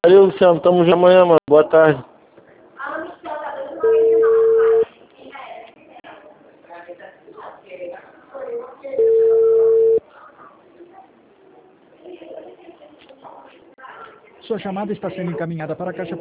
Valeu, Luciano. Tamo junto amanhã, mano. Boa tarde. Sua chamada está sendo encaminhada para a caixa